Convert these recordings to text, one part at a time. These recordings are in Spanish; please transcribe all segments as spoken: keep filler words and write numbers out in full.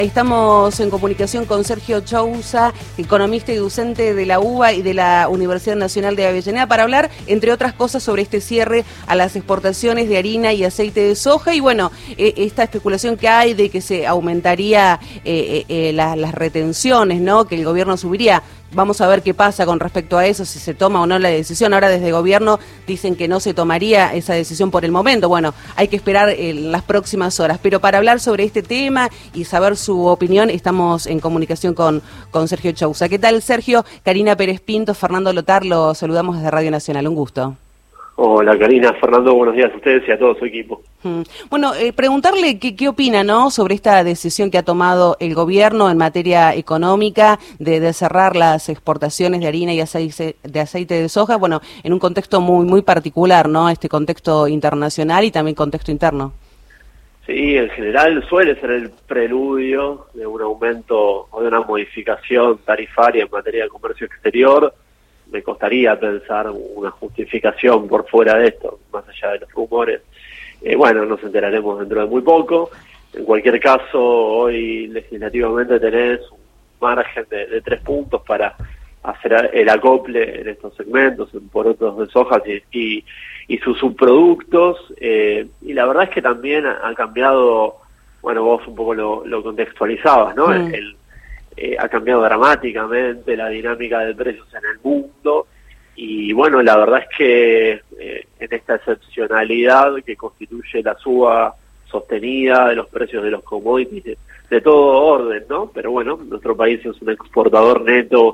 Estamos en comunicación con Sergio Chousa, economista y docente de la U B A y de la Universidad Nacional de Avellaneda, para hablar, entre otras cosas, sobre este cierre a las exportaciones de harina y aceite de soja y, bueno, eh, esta especulación que hay de que se aumentaría eh, eh, la, las retenciones, ¿no?, que el gobierno subiría. Vamos a ver qué pasa con respecto a eso, si se toma o no la decisión. Ahora desde el gobierno dicen que no se tomaría esa decisión por el momento. Bueno, hay que esperar en las próximas horas. Pero para hablar sobre este tema y saber su opinión, estamos en comunicación con, con Sergio Chousa. ¿Qué tal, Sergio? Karina Pérez Pinto, Fernando Lotar, lo saludamos desde Radio Nacional. Un gusto. Hola, Karina, Fernando, buenos días a ustedes y a todo su equipo. Hmm. Bueno, eh, preguntarle qué, qué opina, ¿no?, sobre esta decisión que ha tomado el gobierno en materia económica de, de cerrar las exportaciones de harina y aceite de, aceite de soja, bueno, en un contexto muy muy particular, ¿no?, este contexto internacional y también contexto interno. Sí, en general suele ser el preludio de un aumento o de una modificación tarifaria en materia de comercio exterior. Me costaría pensar una justificación por fuera de esto, más allá de los rumores. Eh, bueno, nos enteraremos dentro de muy poco. En cualquier caso, hoy legislativamente tenés un margen de, de tres puntos para hacer el acople en estos segmentos, en porotos de soja y, y, y sus subproductos. Eh, y la verdad es que también ha, ha cambiado, bueno, vos un poco lo, lo contextualizabas, ¿no? Mm. El, Eh, ha cambiado dramáticamente la dinámica de precios en el mundo y bueno, la verdad es que eh, en esta excepcionalidad que constituye la suba sostenida de los precios de los commodities de, de todo orden, ¿no? Pero bueno, nuestro país es un exportador neto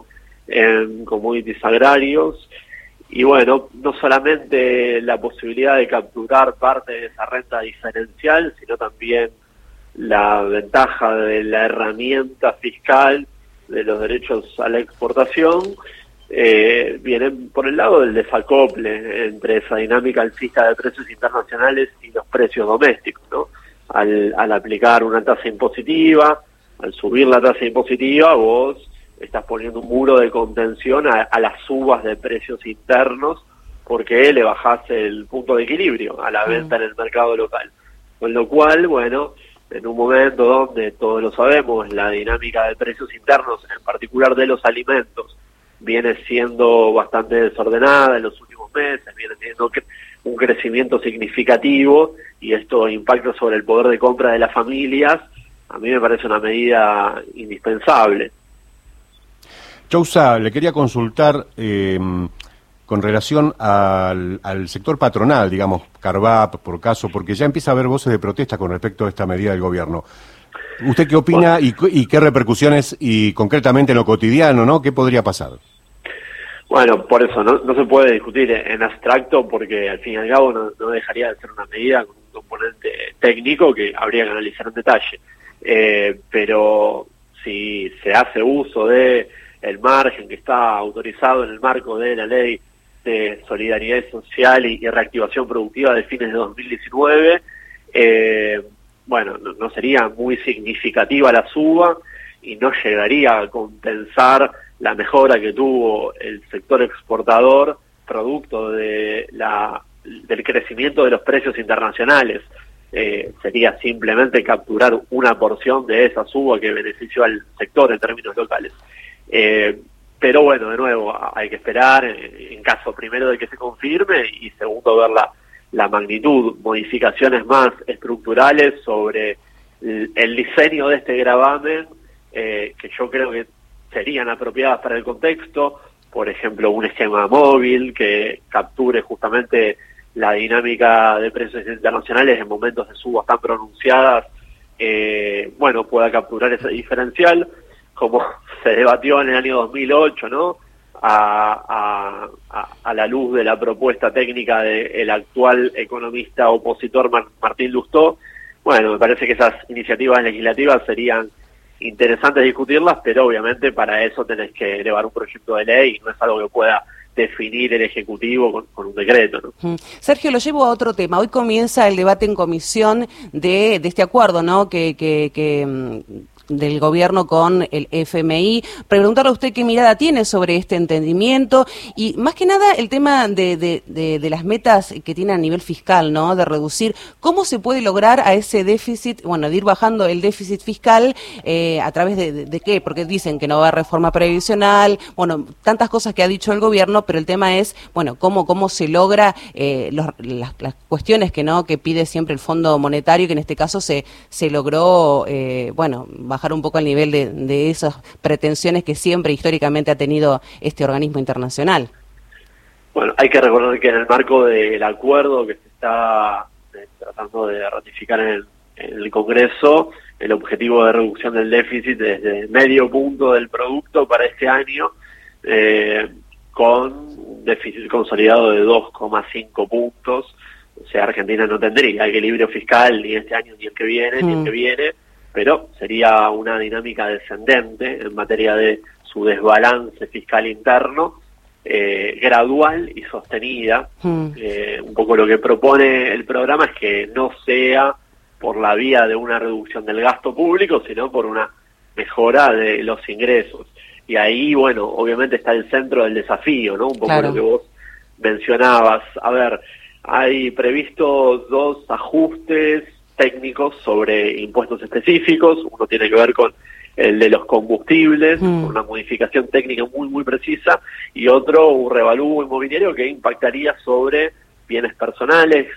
en commodities agrarios y bueno, no solamente la posibilidad de capturar parte de esa renta diferencial, sino también la ventaja de la herramienta fiscal de los derechos a la exportación, eh, vienen por el lado del desacople entre esa dinámica alcista de precios internacionales y los precios domésticos, ¿no? Al, al aplicar una tasa impositiva, al subir la tasa impositiva, vos estás poniendo un muro de contención a, a las subas de precios internos porque le bajás el punto de equilibrio a la venta en el mercado local. Con lo cual, bueno, en un momento donde, todos lo sabemos, la dinámica de precios internos, en particular de los alimentos, viene siendo bastante desordenada en los últimos meses, viene teniendo un crecimiento significativo y esto impacta sobre el poder de compra de las familias, a mí me parece una medida indispensable. Chousa, le quería consultar eh, con relación al, al sector patronal, digamos, Carvap, por caso, porque ya empieza a haber voces de protesta con respecto a esta medida del gobierno. ¿Usted qué opina y, y qué repercusiones, y concretamente en lo cotidiano, ¿no?, qué podría pasar? Bueno, por eso, no, no se puede discutir en abstracto, porque al fin y al cabo no, no dejaría de ser una medida con un componente técnico que habría que analizar en detalle. Eh, pero si se hace uso de el margen que está autorizado en el marco de la ley de solidaridad social y, y reactivación productiva de fines de dos mil diecinueve, eh, bueno, no, no sería muy significativa la suba y no llegaría a compensar la mejora que tuvo el sector exportador producto de la del crecimiento de los precios internacionales. Eh, sería simplemente capturar una porción de esa suba que benefició al sector en términos locales. Eh, Pero bueno, de nuevo, hay que esperar en caso primero de que se confirme y segundo ver la, la magnitud, modificaciones más estructurales sobre el, el diseño de este gravamen, eh, que yo creo que serían apropiadas para el contexto, por ejemplo, un esquema móvil que capture justamente la dinámica de precios internacionales en momentos de subas tan pronunciadas, eh, bueno, pueda capturar ese diferencial, como se debatió en el año dos mil ocho, ¿no?, a, a, a la luz de la propuesta técnica del actual economista opositor Mar, Martín Lustó. Bueno, me parece que esas iniciativas legislativas serían interesantes discutirlas, pero obviamente para eso tenés que elevar un proyecto de ley y no es algo que pueda definir el Ejecutivo con, con un decreto, ¿no? Sergio, lo llevo a otro tema. Hoy comienza el debate en comisión de, de este acuerdo, ¿no?, que, que, que del gobierno con el F M I. Preguntarle a usted qué mirada tiene sobre este entendimiento y más que nada el tema de, de, de, de las metas que tiene a nivel fiscal, ¿no? De reducir, ¿cómo se puede lograr a ese déficit, bueno, de ir bajando el déficit fiscal eh, a través de, de, de qué? Porque dicen que no va a haber reforma previsional, bueno, tantas cosas que ha dicho el gobierno, pero el tema es, bueno, cómo, cómo se logra eh, los, las, las cuestiones que no que pide siempre el Fondo Monetario, que en este caso se, se logró, eh, bueno, bajar un poco el nivel de, de esas pretensiones que siempre históricamente ha tenido este organismo internacional. Bueno, hay que recordar que en el marco del acuerdo que se está eh, tratando de ratificar en el, en el Congreso, el objetivo de reducción del déficit desde medio punto del producto para este año, eh, con un déficit consolidado de dos coma cinco puntos. O sea, Argentina no tendría equilibrio fiscal ni este año ni el que viene, mm. ni el que viene, pero sería una dinámica descendente en materia de su desbalance fiscal interno, eh, gradual y sostenida. Mm. Eh, un poco lo que propone el programa es que no sea por la vía de una reducción del gasto público, sino por una mejora de los ingresos. Y ahí, bueno, obviamente está el centro del desafío, ¿no? Un poco claro. Lo que vos mencionabas. A ver, hay previstos dos ajustes técnicos sobre impuestos específicos. Uno tiene que ver con el de los combustibles, mm. con una modificación técnica muy, muy precisa, y otro, un revalúo inmobiliario que impactaría sobre bienes personales.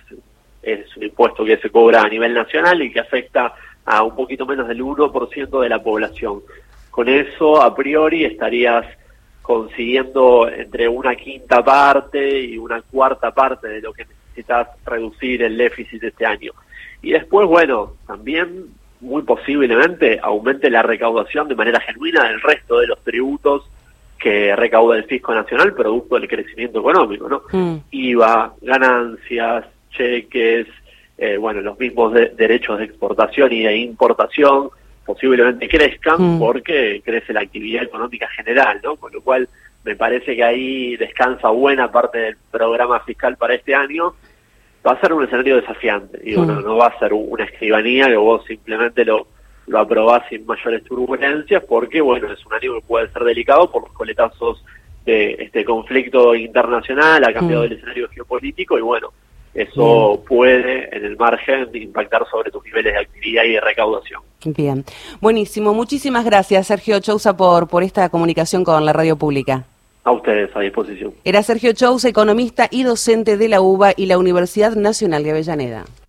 Es un impuesto que se cobra a nivel nacional y que afecta a un poquito menos del uno por ciento de la población. Con eso, a priori, estarías consiguiendo entre una quinta parte y una cuarta parte de lo que necesitas reducir el déficit este año. Y después, bueno, también muy posiblemente aumente la recaudación de manera genuina del resto de los tributos que recauda el Fisco Nacional, producto del crecimiento económico, ¿no? Mm. I V A, ganancias, cheques, eh, bueno, los mismos de, derechos de exportación y de importación posiblemente crezcan mm. porque crece la actividad económica general, ¿no? Con lo cual me parece que ahí descansa buena parte del programa fiscal para este año. Va a ser un escenario desafiante, digo, mm. no, no va a ser una escribanía que vos simplemente lo, lo aprobás sin mayores turbulencias, porque bueno, es un año que puede ser delicado por los coletazos de este conflicto internacional, ha cambiado mm. el escenario geopolítico y bueno, eso mm. puede en el margen impactar sobre tus niveles de actividad y de recaudación. Bien, buenísimo, muchísimas gracias Sergio Chousa por, por esta comunicación con la radio pública. A ustedes, a disposición. Era Sergio Chousa, economista y docente de la U B A y la Universidad Nacional de Avellaneda.